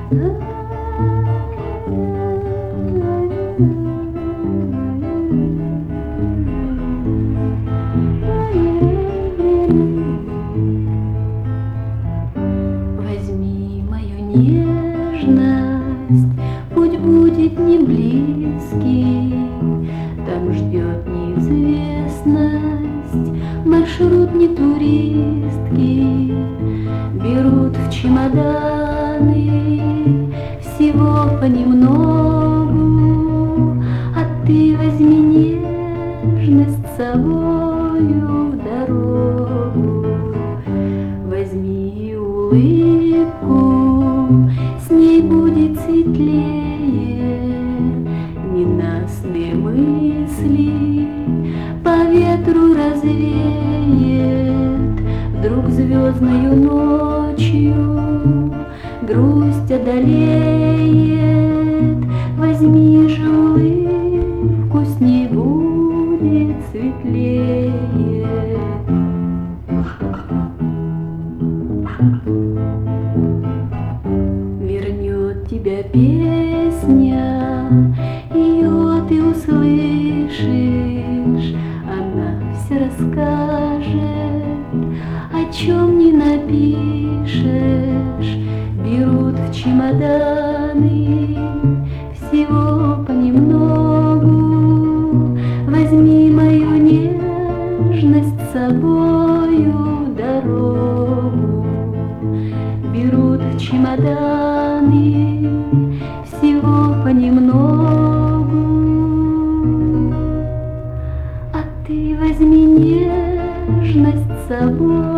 Возьми мою нежность, путь будет не близкий, там ждет неизвестность, маршрут не туристский. Берут в чемоданы всего понемногу, а ты возьми нежность с собою в дорогу. Возьми улыбку, с ней будет светлее, ненастные мысли по ветру развеет. Вдруг звездною ночью грусть одолеет. Возьми же улыбку, с ней будет светлее. Вернет тебя песня, ее ты услышишь, она все расскажет, о чем не напишешь. Берут в чемоданы всего понемногу. Возьми мою нежность с собою в дорогу. Берут в чемоданы всего понемногу, а ты возьми нежность с собой